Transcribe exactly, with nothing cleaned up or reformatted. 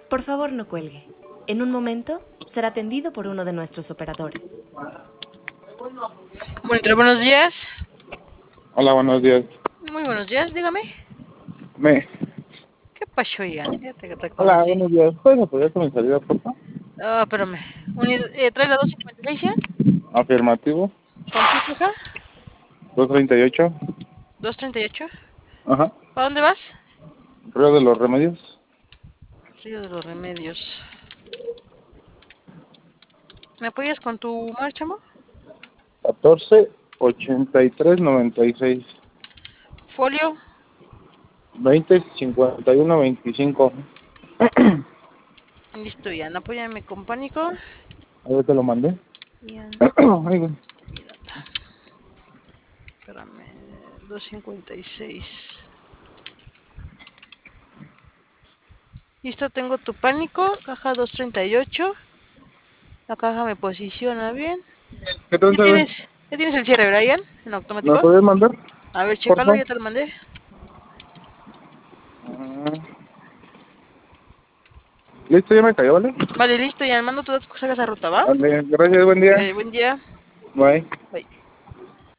Por favor, no cuelgue. En un momento será atendido por uno de nuestros operadores. Monitor, buenos días. Hola, buenos días. Muy buenos días, dígame. Me. ¿Qué pasó, ya? Ya te Hola, reconocí. buenos días. ¿Puedes apoyar con mi salida, por favor? Ah, espérame. Uni- eh, ¿Trae la dos cincuenta y seis ya? Afirmativo. ¿Con qué caja? doscientos treinta y ocho. dos treinta y ocho. Ajá. ¿Para dónde vas? Río de los Remedios. Río de los Remedios. ¿Me apoyas con tu marcha, amor? catorce ochenta y tres noventa y seis. Folio. veinte cincuenta y uno veinticinco. Listo, Ian. Apóyame con pánico. A ver, te lo mandé. Ian. Ay, güey. Espérame. dos cincuenta y seis. Listo, tengo tu pánico. Caja dos treinta y ocho. La caja me posiciona bien. ¿Qué ¿Ya tal, tienes, ve? ya tienes el cierre, Brian? ¿En ¿Me lo automático? puedes mandar? A ver, Por chécalo, favor. ya te lo mandé. Ah. Listo, ya me cayó, ¿vale? Vale, listo, ya mando todas tus cosas a esa ruta, ¿va? Vale, gracias, buen día. Eh, buen día. Bye. Bye.